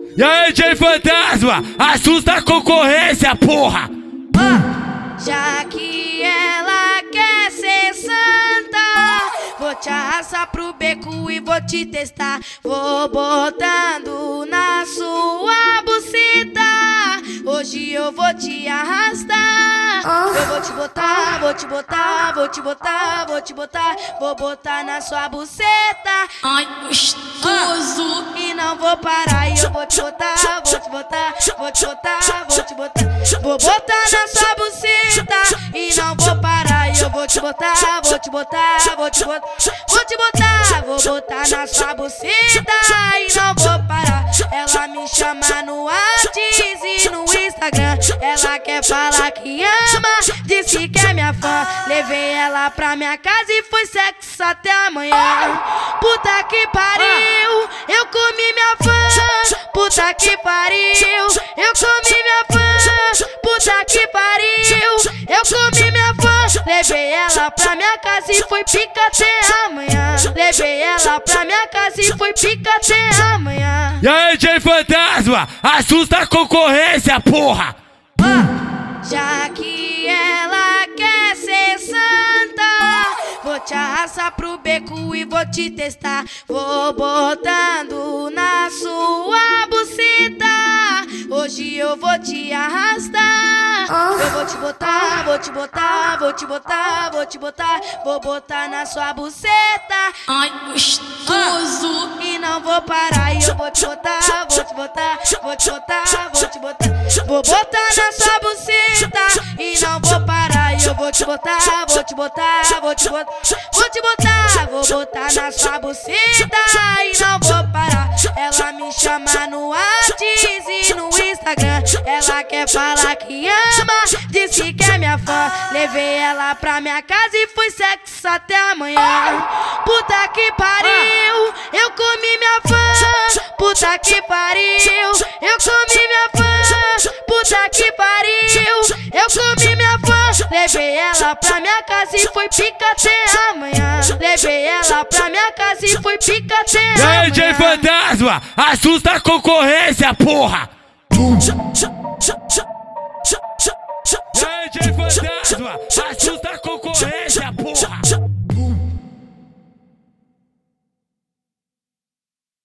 E aí, DJ Fantasma, assusta a concorrência, porra! Já que ela quer ser santa, vou te arrastar pro beco e vou te testar. Vou botando na sua buceta, hoje eu vou te arrastar. Eu vou te botar, vou te botar, vou te botar, vou te botar. Vou botar na sua buceta. Ai, gostoso. E não vou parar, e eu vou te botar, vou te botar, vou te botar, vou te botar. Vou botar na sua buceta e não vou parar, e eu vou te botar, vou te botar, vou te botar, vou te botar, vou botar na sua buceta e não vou parar. Ela me chama no WhatsApp e no Instagram, ela quer falar que ama, disse que é minha fã. Levei ela pra minha casa e foi sexo até amanhã. Puta que pariu, eu comi minha fã. Puta que pariu, eu comi minha fã. Puta que pariu, eu comi minha fã. Levei ela pra minha casa e foi pica até amanhã. Levei ela pra minha casa e foi pica até amanhã. E aí, DJ Fantasma, assusta a concorrência, porra! Já que ela quer ser santa, vou te arrastar pro beco e vou te testar. Vou botando na sua buceta, hoje eu vou te arrastar. Eu vou te botar, vou te botar, vou te botar, vou te botar. Vou botar na sua buceta. Ai, gostoso. E não vou parar, e eu vou te botar, vou te botar, vou te botar, vou te botar. Vou botar na sua buceta e não vou parar, e eu vou te botar, vou te botar, vou te botar, vou te botar. Vou botar na sua buceta e não vou parar. Ela me chama no WhatsApp e no Instagram, ela quer falar que ama, disse que é minha fã. Levei ela pra minha casa e foi sexo até amanhã. Puta que pariu, eu comi minha fã. Puta que pariu, eu comi minha fã. Puta que pariu, eu comi minha fã. Levei ela pra minha casa e foi pica até amanhã. Levei ela pra minha casa e foi pica até E amanhã. aí, DJ Fantasma, assusta a concorrência, porra!